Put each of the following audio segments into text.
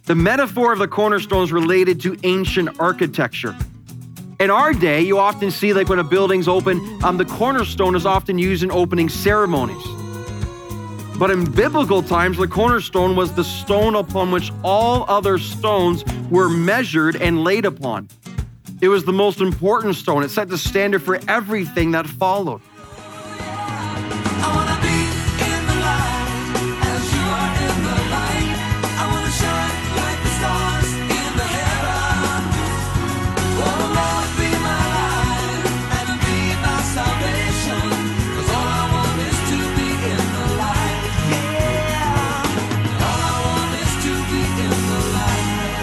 The metaphor of the cornerstone is related to ancient architecture. In our day, you often see like when a building's open, the cornerstone is often used in opening ceremonies. But in biblical times, the cornerstone was the stone upon which all other stones were measured and laid upon. It was the most important stone. It set the standard for everything that followed. I wanna be in the light as you are in the light. I wanna shine like the stars in the heaven. Oh Lord, be my light and be my salvation. 'Cause all I want is to be in the light. Yeah. All I want is to be in the light.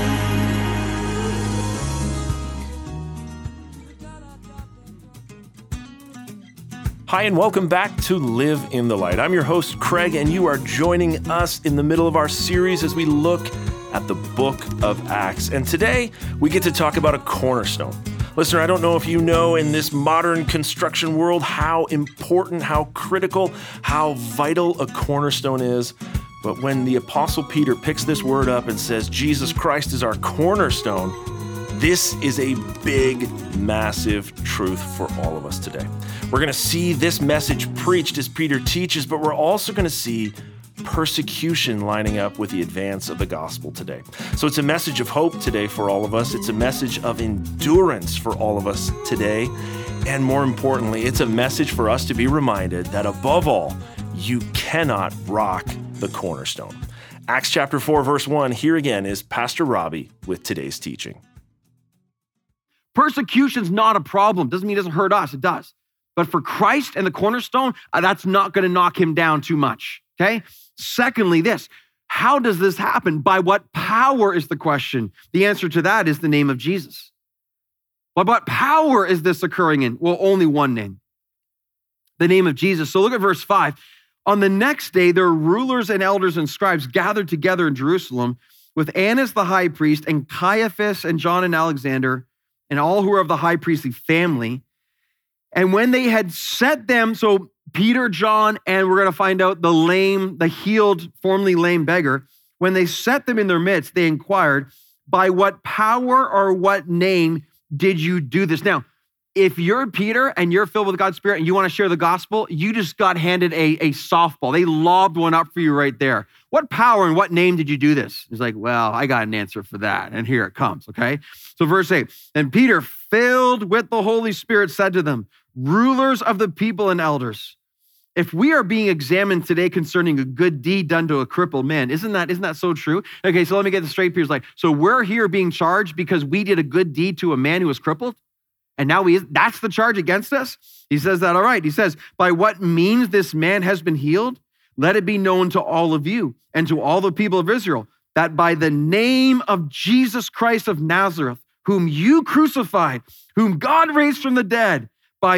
Hi, and welcome back to Live in the Light. I'm your host, Craig, and you are joining us in the middle of our series as we look at the book of Acts. And today, we get to talk about a cornerstone. Listener, I don't know if you know in this modern construction world how important, how critical, how vital a cornerstone is. But when the Apostle Peter picks this word up and says, Jesus Christ is our cornerstone, this is a big, massive truth for all of us today. We're going to see this message preached as Peter teaches, but we're also going to see persecution lining up with the advance of the gospel today. So it's a message of hope today for all of us. It's a message of endurance for all of us today. And more importantly, it's a message for us to be reminded that above all, you cannot rock the cornerstone. Acts chapter 4, verse 1, here again is Pastor Robbie with today's teaching. Persecution's not a problem. Doesn't mean it doesn't hurt us. It does. But for Christ and the cornerstone, that's not going to knock him down too much, okay? Secondly, how does this happen? By what power is the question? The answer to that is the name of Jesus. By what power is this occurring in? Well, only one name, the name of Jesus. So look at verse 5. On the next day, there were rulers and elders and scribes gathered together in Jerusalem with Annas the high priest and Caiaphas and John and Alexander and all who are of the high priestly family. And when they had set them, so Peter, John, and we're going to find out the healed, formerly lame beggar, when they set them in their midst, they inquired, by what power or what name did you do this? Now, if you're Peter and you're filled with God's Spirit and you want to share the gospel, you just got handed a softball. They lobbed one up for you right there. What power and what name did you do this? He's like, well, I got an answer for that. And here it comes, okay? So verse 8, and Peter, filled with the Holy Spirit, said to them, rulers of the people and elders, if we are being examined today concerning a good deed done to a crippled man, isn't that so true? Okay, so let me get this straight. Peter's like, so we're here being charged because we did a good deed to a man who was crippled? And now that's the charge against us? He says that, all right. He says, by what means this man has been healed, let it be known to all of you and to all the people of Israel that by the name of Jesus Christ of Nazareth, whom you crucified, whom God raised from the dead, by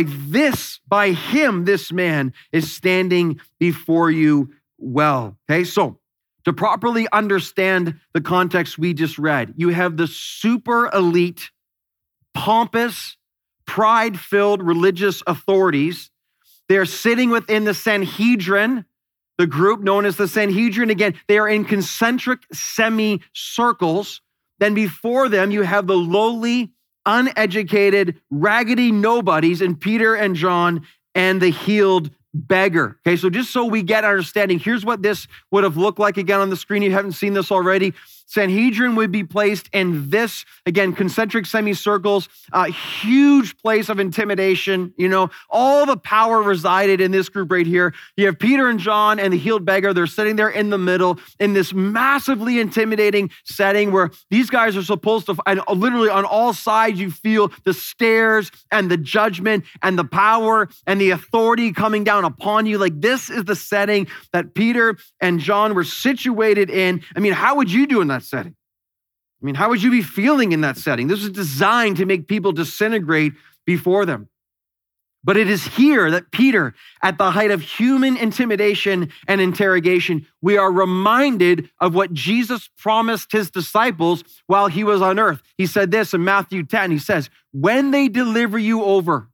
him, this man is standing before you well. Okay, so to properly understand the context we just read, you have the super elite, pompous, pride-filled religious authorities. They're sitting within the Sanhedrin, the group known as the Sanhedrin. Again, they are in concentric semicircles. Then before them, you have the lowly, uneducated, raggedy nobodies in Peter and John and the healed beggar. Okay, so just so we get understanding, here's what this would have looked like again on the screen. You haven't seen this already. Sanhedrin would be placed in this, again, concentric semicircles, a huge place of intimidation. You know, all the power resided in this group right here. You have Peter and John and the healed beggar. They're sitting there in the middle in this massively intimidating setting where these guys are supposed to, and literally on all sides, you feel the stares and the judgment and the power and the authority coming down upon you. Like this is the setting that Peter and John were situated in. I mean, how would you do in that setting? I mean, how would you be feeling in that setting? This was designed to make people disintegrate before them. But it is here that Peter, at the height of human intimidation and interrogation, we are reminded of what Jesus promised his disciples while he was on earth. He said this in Matthew 10. He says, when they deliver you over,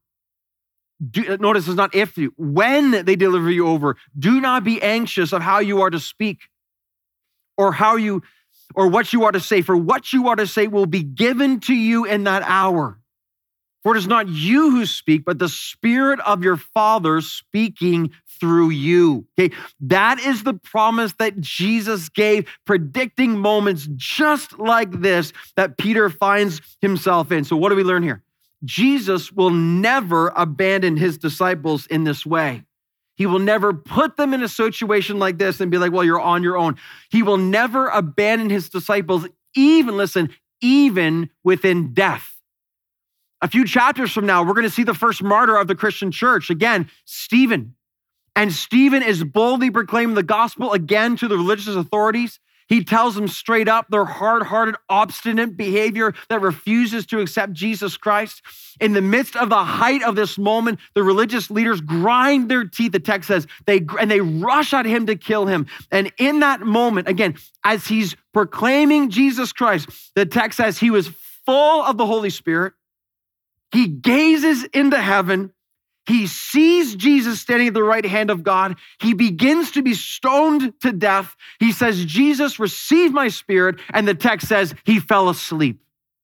notice it's not if you, when they deliver you over, do not be anxious of how you are to speak or how you or what you are to say, for what you are to say will be given to you in that hour. For it is not you who speak, but the Spirit of your Father speaking through you. Okay, that is the promise that Jesus gave, predicting moments just like this that Peter finds himself in. So what do we learn here? Jesus will never abandon his disciples in this way. He will never put them in a situation like this and be like, well, you're on your own. He will never abandon his disciples, even within death. A few chapters from now, we're going to see the first martyr of the Christian church. Again, Stephen. And Stephen is boldly proclaiming the gospel again to the religious authorities. He tells them straight up their hard-hearted, obstinate behavior that refuses to accept Jesus Christ. In the midst of the height of this moment, the religious leaders grind their teeth, the text says, they rush at him to kill him. And in that moment, again, as he's proclaiming Jesus Christ, the text says he was full of the Holy Spirit. He gazes into heaven. He sees Jesus standing at the right hand of God. He begins to be stoned to death. He says, Jesus, receive my spirit. And the text says he fell asleep.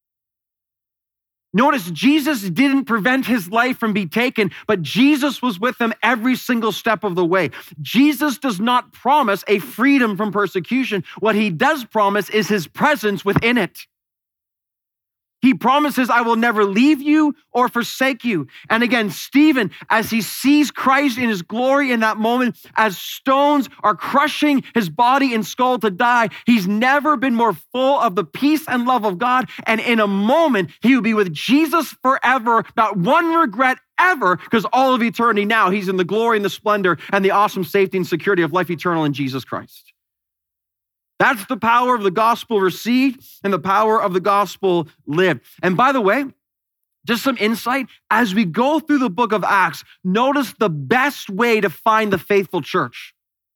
Notice Jesus didn't prevent his life from being taken, but Jesus was with him every single step of the way. Jesus does not promise a freedom from persecution. What he does promise is his presence within it. He promises, I will never leave you or forsake you. And again, Stephen, as he sees Christ in his glory in that moment, as stones are crushing his body and skull to die, he's never been more full of the peace and love of God. And in a moment, he will be with Jesus forever, not one regret ever, because all of eternity now, he's in the glory and the splendor and the awesome safety and security of life eternal in Jesus Christ. That's the power of the gospel received and the power of the gospel lived. And by the way, just some insight, as we go through the book of Acts, notice the best way to find the faithful church.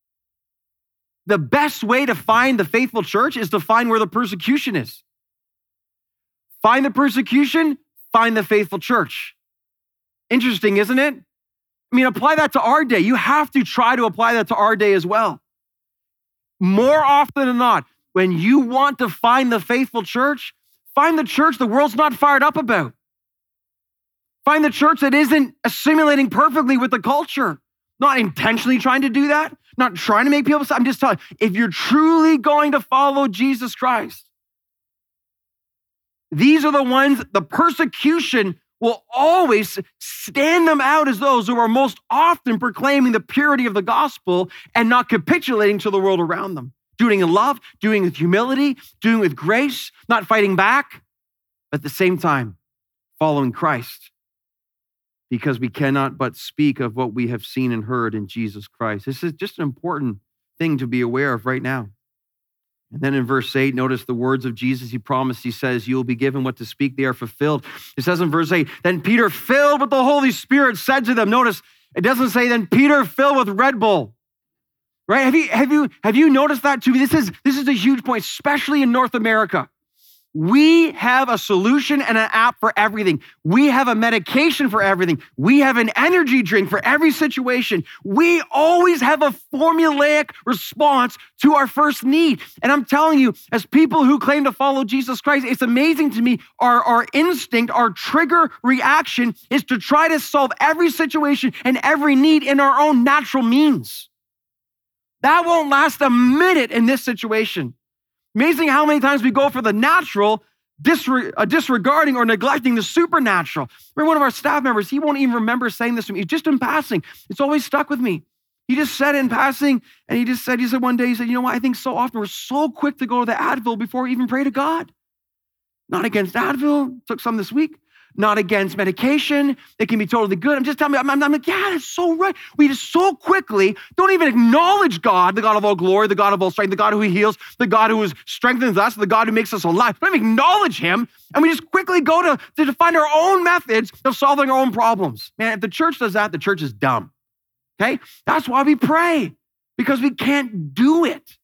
The best way to find the faithful church is to find where the persecution is. Find the persecution, find the faithful church. Interesting, isn't it? I mean, apply that to our day. You have to try to apply that to our day as well. More often than not, when you want to find the faithful church, find the church the world's not fired up about. Find the church that isn't assimilating perfectly with the culture. Not intentionally trying to do that, not trying to make people, I'm just telling you, if you're truly going to follow Jesus Christ, these are the ones, the persecution will always stand them out as those who are most often proclaiming the purity of the gospel and not capitulating to the world around them. Doing it in love, doing it with humility, doing it with grace, not fighting back, but at the same time, following Christ. Because we cannot but speak of what we have seen and heard in Jesus Christ. This is just an important thing to be aware of right now. And then in verse 8, notice the words of Jesus. He promised, he says, you will be given what to speak. They are fulfilled. It says in verse 8, then Peter, filled with the Holy Spirit, said to them, notice, it doesn't say then Peter filled with Red Bull, right? Have you noticed that too? This is a huge point, especially in North America. We have a solution and an app for everything. We have a medication for everything. We have an energy drink for every situation. We always have a formulaic response to our first need. And I'm telling you, as people who claim to follow Jesus Christ, it's amazing to me. Our instinct, our trigger reaction is to try to solve every situation and every need in our own natural means. That won't last a minute in this situation. Amazing how many times we go for the natural, disregarding or neglecting the supernatural. Remember one of our staff members, he won't even remember saying this to me. Just in passing. It's always stuck with me. He just said it in passing, and he said one day, you know what, I think so often we're so quick to go to the Advil before we even pray to God. Not against Advil, took some this week. Not against medication. It can be totally good. I'm just telling you, I'm like, yeah, that's so right. We just so quickly don't even acknowledge God, the God of all glory, the God of all strength, the God who heals, the God who strengthens us, the God who makes us alive. We don't even acknowledge him. And we just quickly go to find our own methods of solving our own problems. Man, if the church does that, the church is dumb. Okay? That's why we pray, because we can't do it.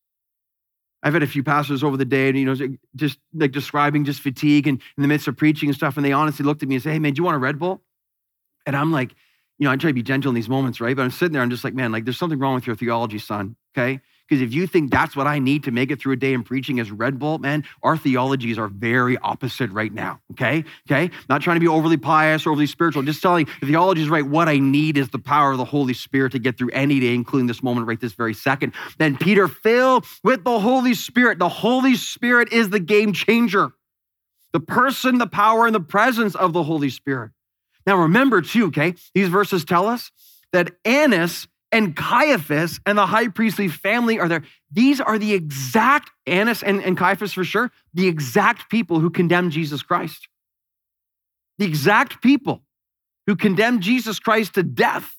I've had a few pastors over the day, and, just like describing just fatigue and in the midst of preaching and stuff. And they honestly looked at me and say, hey man, do you want a Red Bull? And I'm like, I try to be gentle in these moments, right? But I'm sitting there, I'm just like, man, like there's something wrong with your theology, son. Okay. Because if you think that's what I need to make it through a day in preaching as Red Bull, man, our theologies are very opposite right now, okay? Not trying to be overly pious or overly spiritual, just telling the theology is right. What I need is the power of the Holy Spirit to get through any day, including this moment right this very second. Then Peter, filled with the Holy Spirit. The Holy Spirit is the game changer. The person, the power, and the presence of the Holy Spirit. Now remember too, okay, these verses tell us that Annas and Caiaphas and the high priestly family are there. These are the exact, Annas and Caiaphas for sure, the exact people who condemned Jesus Christ. The exact people who condemned Jesus Christ to death.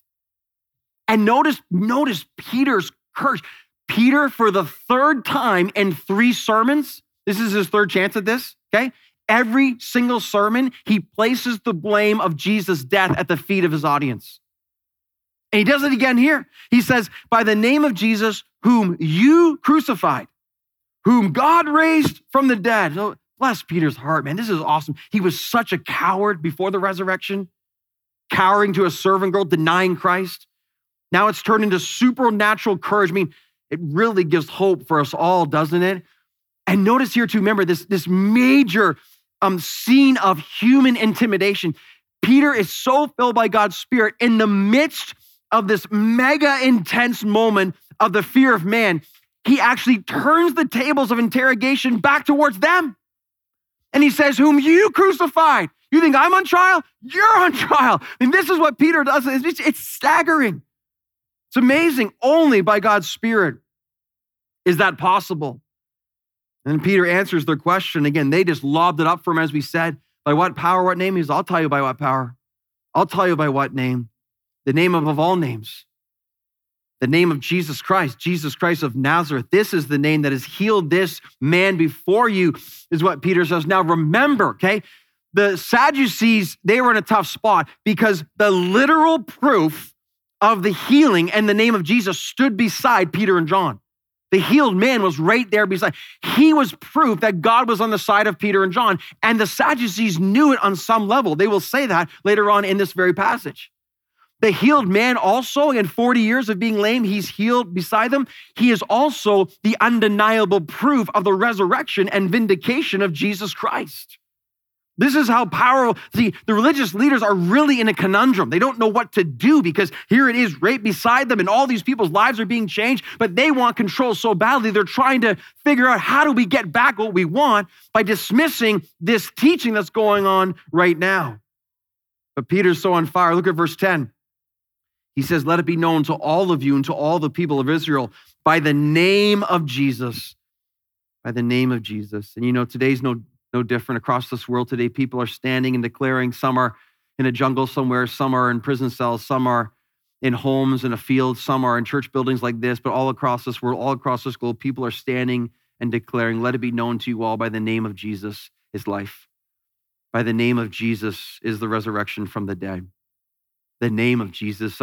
And notice Peter's courage. Peter, for the third time in 3 sermons, this is his third chance at this, okay? Every single sermon, he places the blame of Jesus' death at the feet of his audience. And he does it again here. He says, by the name of Jesus, whom you crucified, whom God raised from the dead. Oh, bless Peter's heart, man. This is awesome. He was such a coward before the resurrection, cowering to a servant girl, denying Christ. Now it's turned into supernatural courage. I mean, it really gives hope for us all, doesn't it? And notice here too, remember this major scene of human intimidation. Peter is so filled by God's Spirit in the midst of this mega intense moment of the fear of man, he actually turns the tables of interrogation back towards them. And he says, whom you crucified. You think I'm on trial? You're on trial. And this is what Peter does. It's staggering. It's amazing. Only by God's Spirit is that possible. And Peter answers their question. Again, they just lobbed it up for him, as we said. By what power, what name? He says, I'll tell you by what power. I'll tell you by what name. The name above all names. The name of Jesus Christ of Nazareth. This is the name that has healed this man before you, is what Peter says. Now remember, okay, the Sadducees, they were in a tough spot because the literal proof of the healing and the name of Jesus stood beside Peter and John. The healed man was right there beside. He was proof that God was on the side of Peter and John, and the Sadducees knew it on some level. They will say that later on in this very passage. The healed man also, in 40 years of being lame, he's healed beside them. He is also the undeniable proof of the resurrection and vindication of Jesus Christ. This is how powerful. See, the religious leaders are really in a conundrum. They don't know what to do because here it is right beside them and all these people's lives are being changed, but they want control so badly. They're trying to figure out, how do we get back what we want by dismissing this teaching that's going on right now? But Peter's so on fire. Look at verse 10. He says, let it be known to all of you and to all the people of Israel by the name of Jesus. By the name of Jesus. And you know, today's no different. Across this world today, people are standing and declaring. Some are in a jungle somewhere. Some are in prison cells. Some are in homes, in a field. Some are in church buildings like this. But all across this world, all across this globe, people are standing and declaring, let it be known to you all by the name of Jesus is life. By the name of Jesus is the resurrection from the dead. The name of Jesus.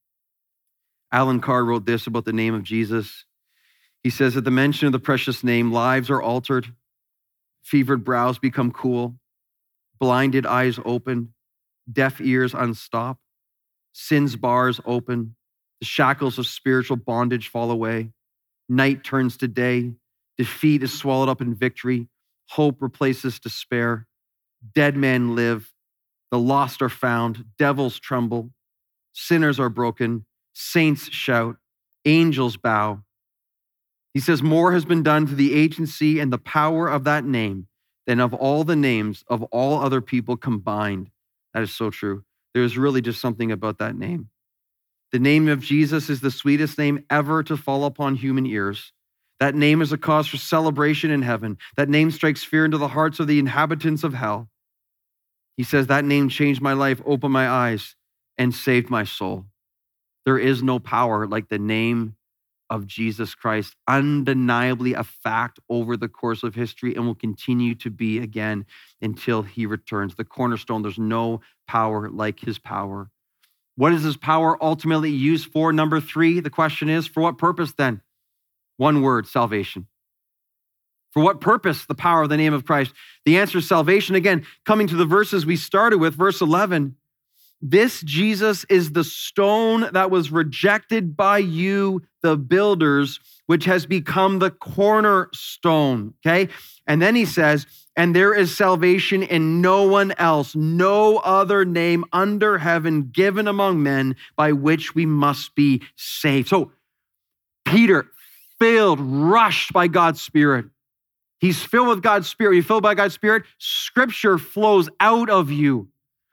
Alan Carr wrote this about the name of Jesus. He says, at the mention of the precious name, lives are altered, fevered brows become cool, blinded eyes open, deaf ears unstopped, sin's bars open, the shackles of spiritual bondage fall away, night turns to day, defeat is swallowed up in victory, hope replaces despair, dead men live, the lost are found, devils tremble, sinners are broken, saints shout, angels bow. He says, more has been done to the agency and the power of that name than of all the names of all other people combined. That is so true. There's really just something about that name. The name of Jesus is the sweetest name ever to fall upon human ears. That name is a cause for celebration in heaven. That name strikes fear into the hearts of the inhabitants of hell. He says, that name changed my life, opened my eyes, and saved my soul. There is no power like the name of Jesus Christ, undeniably a fact over the course of history and will continue to be again until he returns. The cornerstone, there's no power like his power. What is his power ultimately used for? Number 3, the question is, for what purpose then? One word, salvation. For what purpose the power of the name of Christ? The answer is salvation. Again, coming to the verses we started with, verse 11, This Jesus is the stone that was rejected by you, the builders, which has become the cornerstone, okay? And then he says, and there is salvation in no one else, no other name under heaven given among men by which we must be saved. So Peter, filled, rushed by God's Spirit. He's filled with God's Spirit. You're filled by God's Spirit. Scripture flows out of you.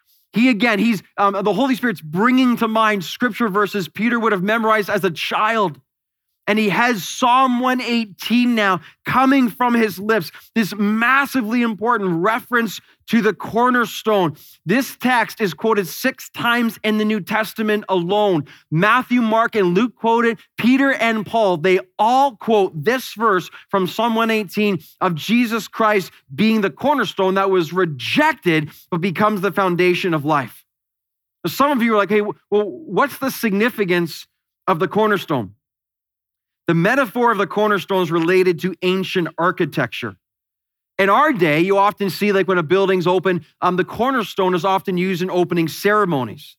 He's the Holy Spirit's bringing to mind scripture verses Peter would have memorized as a child. And he has Psalm 118 now coming from his lips, this massively important reference to the cornerstone. This text is quoted 6 times in the New Testament alone. Matthew, Mark, and Luke quoted, Peter and Paul, they all quote this verse from Psalm 118 of Jesus Christ being the cornerstone that was rejected but becomes the foundation of life. Some of you are like, hey, well, what's the significance of the cornerstone? The metaphor of the cornerstone is related to ancient architecture. In our day, you often see like when a building's open, the cornerstone is often used in opening ceremonies.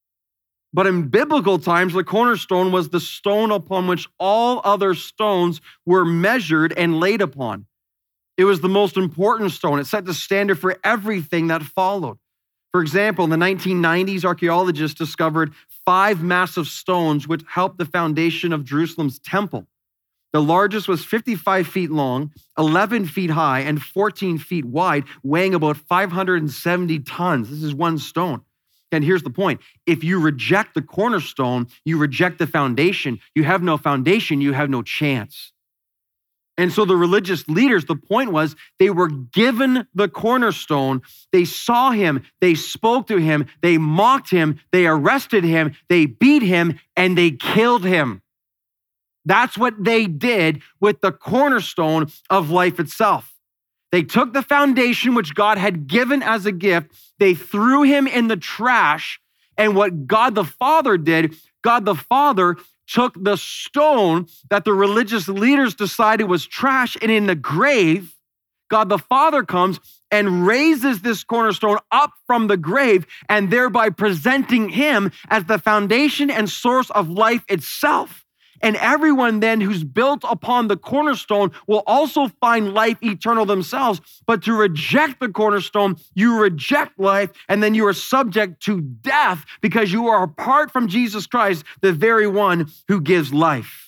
But in biblical times, the cornerstone was the stone upon which all other stones were measured and laid upon. It was the most important stone. It set the standard for everything that followed. For example, in the 1990s, archaeologists discovered 5 massive stones which helped the foundation of Jerusalem's temple. The largest was 55 feet long, 11 feet high, and 14 feet wide, weighing about 570 tons. This is one stone. And here's the point. If you reject the cornerstone, you reject the foundation. You have no foundation, you have no chance. And so the religious leaders, the point was they were given the cornerstone. They saw him, they spoke to him, they mocked him, they arrested him, they beat him, and they killed him. That's what they did with the cornerstone of life itself. They took the foundation which God had given as a gift, they threw him in the trash, and what God the Father did, God the Father took the stone that the religious leaders decided was trash, and in the grave, God the Father comes and raises this cornerstone up from the grave, and thereby presenting him as the foundation and source of life itself. And everyone then who's built upon the cornerstone will also find life eternal themselves. But to reject the cornerstone, you reject life, and then you are subject to death because you are apart from Jesus Christ, the very one who gives life.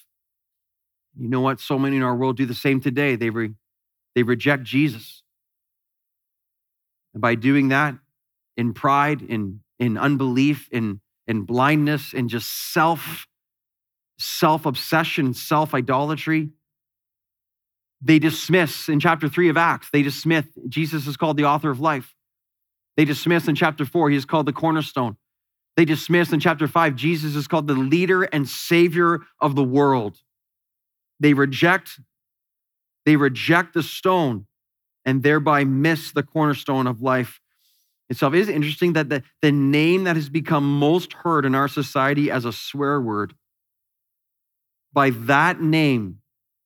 You know what? So many in our world do the same today. They reject Jesus. And by doing that, in pride, in unbelief, in blindness, in just self-obsession, self-idolatry, they dismiss in chapter 3 of Acts, Jesus is called the author of life. They dismiss in chapter 4, he is called the cornerstone. They dismiss in chapter 5, Jesus is called the leader and savior of the world. They reject the stone and thereby miss the cornerstone of life itself. It is interesting that the name that has become most heard in our society as a swear word, by that name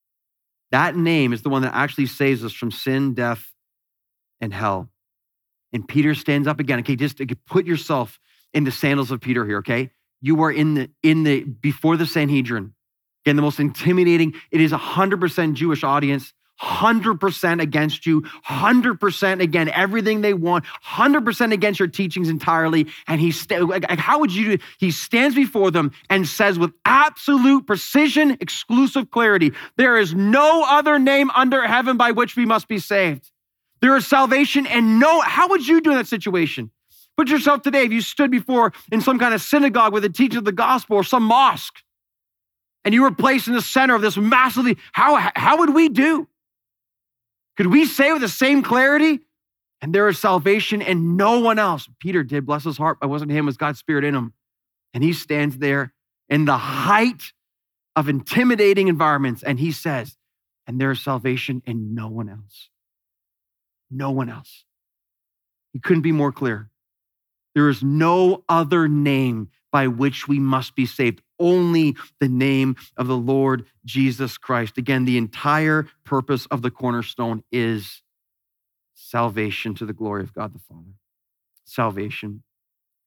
is the one that actually saves us from sin, death, and hell. And Peter stands up again. Okay, just put yourself in the sandals of Peter here, okay? You are before the Sanhedrin. Again, the most intimidating, it is 100% Jewish audience, 100% against you, 100% against everything they want, 100% against your teachings entirely. And how would you do it? He stands before them and says with absolute precision, exclusive clarity, there is no other name under heaven by which we must be saved. There is salvation and how would you do in that situation? Put yourself today, if you stood before in some kind of synagogue with a teaching of the gospel or some mosque, and you were placed in the center of this massively, how would we do? Could we say with the same clarity, and there is salvation and no one else? Peter did, bless his heart. It wasn't him, it was God's Spirit in him. And he stands there in the height of intimidating environments, and he says, and there is salvation in no one else. No one else. He couldn't be more clear. There is no other name by which we must be saved. Only the name of the Lord Jesus Christ. Again, the entire purpose of the cornerstone is salvation to the glory of God the Father. Salvation.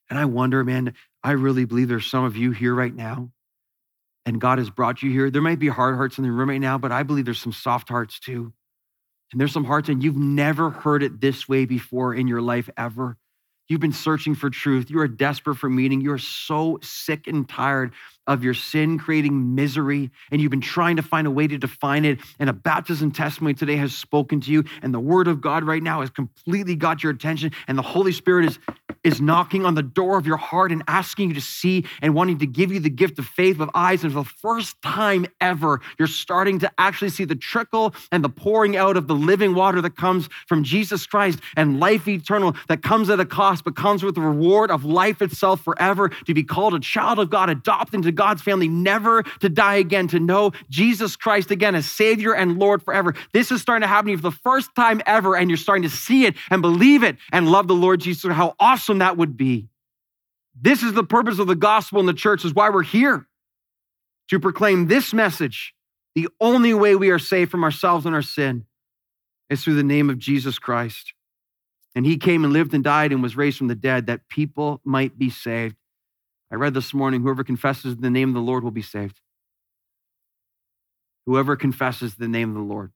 And I wonder, man, I really believe there's some of you here right now, and God has brought you here. There might be hard hearts in the room right now, but I believe there's some soft hearts too. And there's some hearts, and you've never heard it this way before in your life ever. You've been searching for truth. You are desperate for meaning. You are so sick and tired of your sin creating misery, and you've been trying to find a way to define it. And a baptism testimony today has spoken to you, and the word of God right now has completely got your attention, and the Holy Spirit is knocking on the door of your heart and asking you to see and wanting to give you the gift of faith with eyes. And for the first time ever, you're starting to actually see the trickle and the pouring out of the living water that comes from Jesus Christ and life eternal that comes at a cost, but comes with the reward of life itself forever, to be called a child of God, adopted into God's family, never to die again, to know Jesus Christ again as Savior and Lord forever. This is starting to happen to you for the first time ever, and you're starting to see it and believe it and love the Lord Jesus. How awesome that would be. This is the purpose of the gospel in the church, is why we're here, to proclaim this message. The only way we are saved from ourselves and our sin is through the name of Jesus Christ. And he came and lived and died and was raised from the dead that people might be saved. I read this morning, whoever confesses the name of the Lord will be saved. Whoever confesses the name of the Lord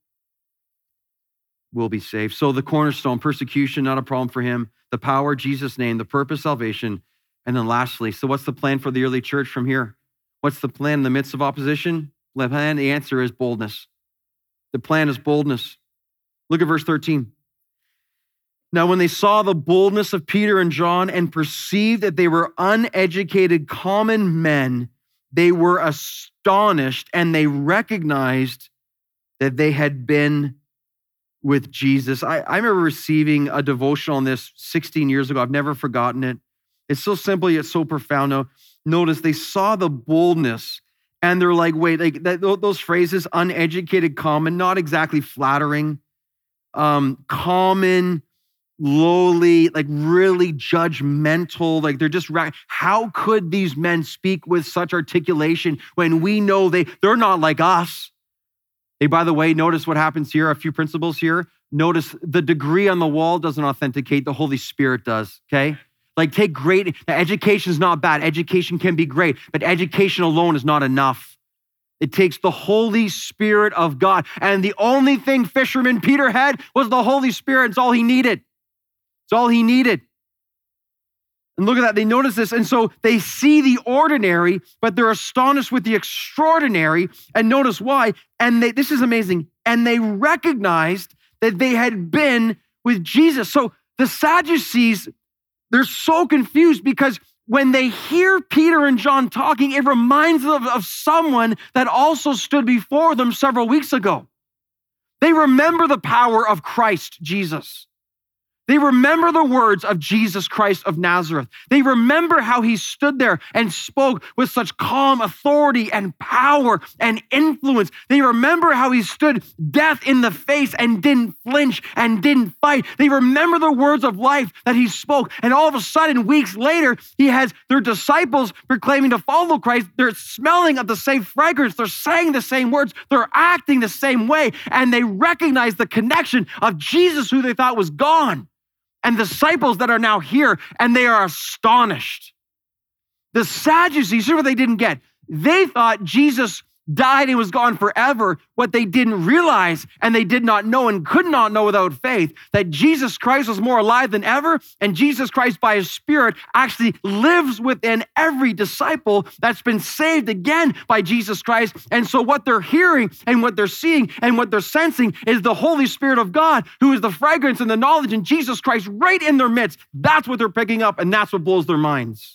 will be saved. So the cornerstone, persecution, not a problem for him. The power, Jesus' name. The purpose, salvation. And then lastly, so what's the plan for the early church from here? What's the plan in the midst of opposition? The plan, the answer is boldness. The plan is boldness. Look at verse 13. Now, when they saw the boldness of Peter and John and perceived that they were uneducated common men, they were astonished, and they recognized that they had been with Jesus. I remember receiving a devotional on this 16 years ago. I've never forgotten it. It's so simple yet so profound. Now, notice they saw the boldness, and they're like, wait, like those phrases, uneducated common, not exactly flattering. Common, lowly, like really judgmental, like they're just, how could these men speak with such articulation when we know they're not like us? Hey, by the way, notice what happens here, a few principles here. Notice the degree on the wall doesn't authenticate, the Holy Spirit does, okay? Like education is not bad. Education can be great, but education alone is not enough. It takes the Holy Spirit of God. And the only thing fisherman Peter had was the Holy Spirit. It's all he needed. It's all he needed. And look at that. They notice this. And so they see the ordinary, but they're astonished with the extraordinary. And notice why. And this is amazing. And they recognized that they had been with Jesus. So the Sadducees, they're so confused because when they hear Peter and John talking, it reminds them of someone that also stood before them several weeks ago. They remember the power of Christ Jesus. They remember the words of Jesus Christ of Nazareth. They remember how he stood there and spoke with such calm authority and power and influence. They remember how he stood death in the face and didn't flinch and didn't fight. They remember the words of life that he spoke. And all of a sudden, weeks later, he has their disciples proclaiming to follow Christ. They're smelling of the same fragrance. They're saying the same words. They're acting the same way. And they recognize the connection of Jesus, who they thought was gone, and disciples that are now here, and they are astonished. The Sadducees, here's what they didn't get. They thought Jesus died and was gone forever. What they didn't realize, and they did not know and could not know without faith, that Jesus Christ was more alive than ever, and Jesus Christ by his Spirit actually lives within every disciple that's been saved again by Jesus Christ. And so what they're hearing and what they're seeing and what they're sensing is the Holy Spirit of God, who is the fragrance and the knowledge in Jesus Christ right in their midst. That's what they're picking up, and that's what blows their minds.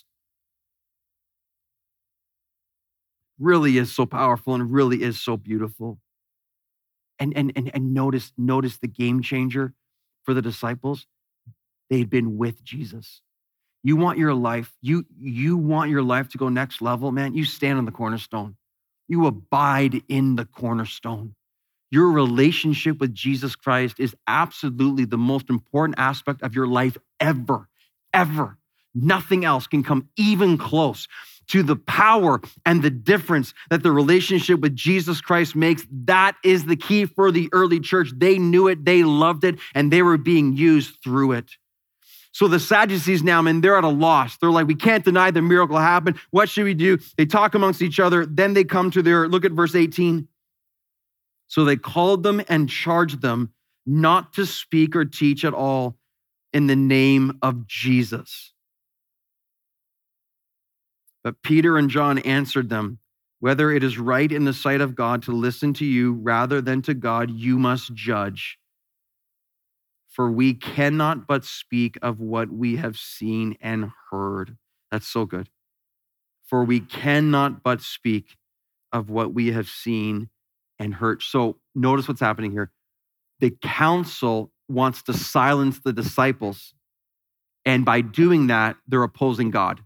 Really is so powerful and really is so beautiful. And notice the game changer for the disciples. They had been with Jesus. You want your life, you want your life to go next level, man, you stand on the cornerstone. You abide in the cornerstone. Your relationship with Jesus Christ is absolutely the most important aspect of your life ever, ever. Nothing else can come even close to the power and the difference that the relationship with Jesus Christ makes. That is the key for the early church. They knew it, they loved it, and they were being used through it. So the Sadducees now, man, they're at a loss. They're like, we can't deny the miracle happened. What should we do? They talk amongst each other. Then they come to look at verse 18. So they called them and charged them not to speak or teach at all in the name of Jesus. But Peter and John answered them, whether it is right in the sight of God to listen to you rather than to God, you must judge. For we cannot but speak of what we have seen and heard. That's so good. For we cannot but speak of what we have seen and heard. So notice what's happening here. The council wants to silence the disciples. And by doing that, they're opposing God.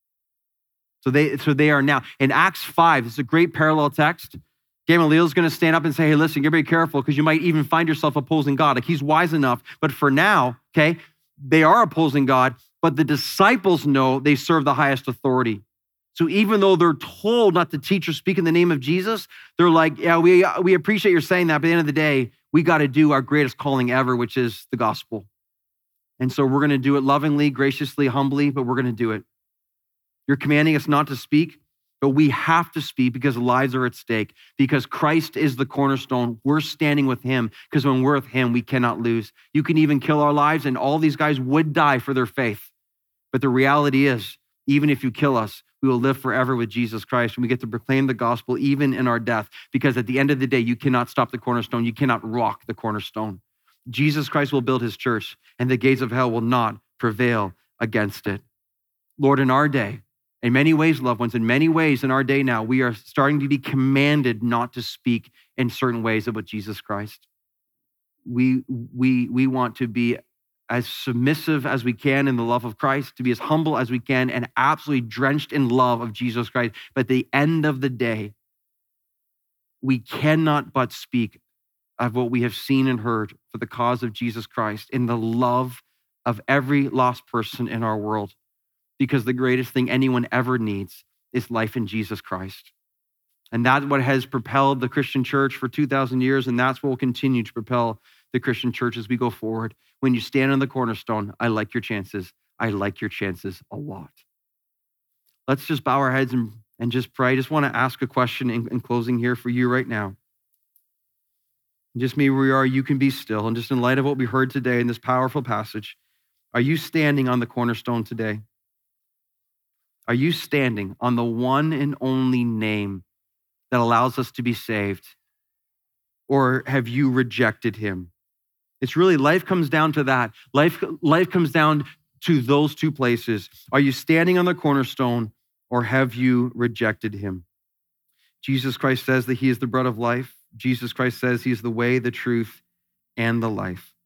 So they are now. In Acts 5, this is a great parallel text. Gamaliel is going to stand up and say, hey, listen, get very careful because you might even find yourself opposing God. Like he's wise enough. But for now, okay, they are opposing God, but the disciples know they serve the highest authority. So even though they're told not to teach or speak in the name of Jesus, they're like, yeah, we appreciate your saying that, but at the end of the day, we got to do our greatest calling ever, which is the gospel. And so we're going to do it lovingly, graciously, humbly, but we're going to do it. You're commanding us not to speak, but we have to speak because lives are at stake. Because Christ is the cornerstone. We're standing with him because when we're with him, we cannot lose. You can even kill our lives, and all these guys would die for their faith. But the reality is, even if you kill us, we will live forever with Jesus Christ, and we get to proclaim the gospel even in our death. Because at the end of the day, you cannot stop the cornerstone. You cannot rock the cornerstone. Jesus Christ will build his church, and the gates of hell will not prevail against it. Lord, in our day, in many ways, loved ones, in many ways in our day now, we are starting to be commanded not to speak in certain ways about Jesus Christ. We want to be as submissive as we can in the love of Christ, to be as humble as we can, and absolutely drenched in love of Jesus Christ. But at the end of the day, we cannot but speak of what we have seen and heard for the cause of Jesus Christ in the love of every lost person in our world. Because the greatest thing anyone ever needs is life in Jesus Christ. And that's what has propelled the Christian church for 2,000 years, and that's what will continue to propel the Christian church as we go forward. When you stand on the cornerstone, I like your chances. I like your chances a lot. Let's just bow our heads and just pray. I just want to ask a question in closing here for you right now. Just me where you are, you can be still. And just in light of what we heard today in this powerful passage, are you standing on the cornerstone today? Are you standing on the one and only name that allows us to be saved? Or have you rejected him? It's really, life comes down to that. Life comes down to those two places. Are you standing on the cornerstone or have you rejected him? Jesus Christ says that he is the bread of life. Jesus Christ says he is the way, the truth, and the life.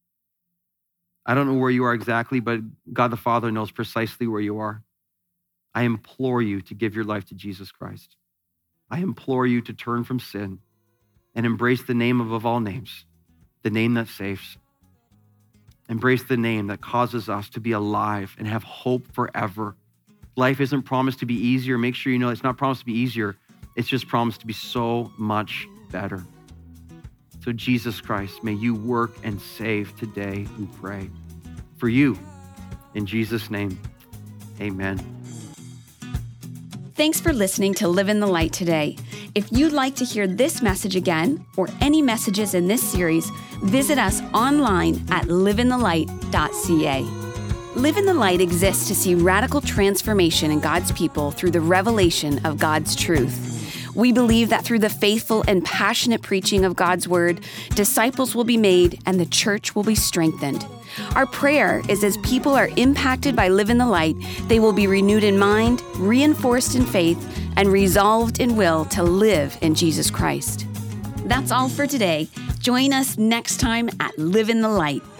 I don't know where you are exactly, but God the Father knows precisely where you are. I implore you to give your life to Jesus Christ. I implore you to turn from sin and embrace the name above all names, the name that saves. Embrace the name that causes us to be alive and have hope forever. Life isn't promised to be easier. Make sure you know it's not promised to be easier. It's just promised to be so much better. So Jesus Christ, may you work and save today, we pray. For you, in Jesus' name, amen. Thanks for listening to Live in the Light today. If you'd like to hear this message again or any messages in this series, visit us online at liveinthelight.ca. Live in the Light exists to see radical transformation in God's people through the revelation of God's truth. We believe that through the faithful and passionate preaching of God's word, disciples will be made and the church will be strengthened. Our prayer is as people are impacted by Live in the Light, they will be renewed in mind, reinforced in faith, and resolved in will to live in Jesus Christ. That's all for today. Join us next time at Live in the Light.